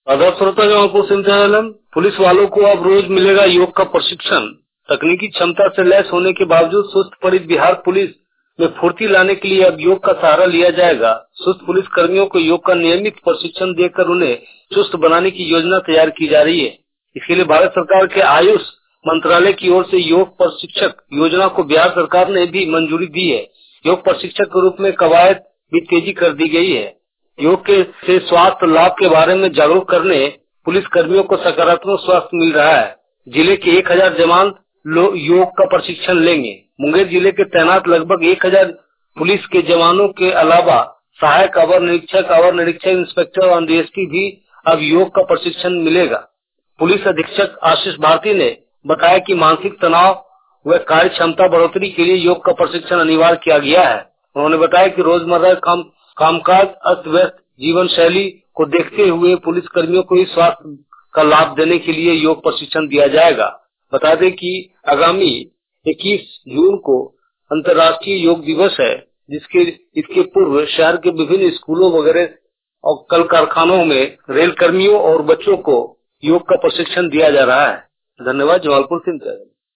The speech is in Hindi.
आदर्श श्रोता जमालपुर संचालन पुलिस वालों को अब रोज मिलेगा योग का प्रशिक्षण। तकनीकी क्षमता से लैस होने के बावजूद सुस्त पड़ी बिहार पुलिस में फुर्ती लाने के लिए अब योग का सहारा लिया जाएगा। सुस्त पुलिस कर्मियों को योग का नियमित प्रशिक्षण देकर उन्हें चुस्त बनाने की योजना तैयार की जा रही है। इसके लिए भारत सरकार के आयुष मंत्रालय की ओर से योग प्रशिक्षक योजना को बिहार सरकार ने भी मंजूरी दी है। योग प्रशिक्षक के रूप में कवायद भी तेजी कर दी गई है। योग के से स्वास्थ्य लाभ के बारे में जागरूक करने पुलिस कर्मियों को सकारात्मक स्वास्थ्य मिल रहा है। जिले के 1000 जवान योग का प्रशिक्षण लेंगे। मुंगेर जिले के तैनात लगभग 1000 पुलिस के जवानों के अलावा सहायक अवर निरीक्षक, इंस्पेक्टर और डीएसपी भी अब योग का प्रशिक्षण मिलेगा। पुलिस अधीक्षक आशीष भारती ने बताया कि मानसिक तनाव व कार्य क्षमता बढ़ोतरी के लिए योग का प्रशिक्षण अनिवार्य किया गया है। उन्होंने बताया कि रोजमर्रा कामकाज अस्त व्यस्त जीवन शैली को देखते हुए पुलिस कर्मियों को इस स्वास्थ्य का लाभ देने के लिए योग प्रशिक्षण दिया जाएगा। बता दें कि आगामी 21 जून को अंतर्राष्ट्रीय योग दिवस है, इसके पूर्व शहर के विभिन्न स्कूलों वगैरह और कल कारखानों में रेल कर्मियों और बच्चों को योग का प्रशिक्षण दिया जा रहा है। धन्यवाद। जमालपुर से।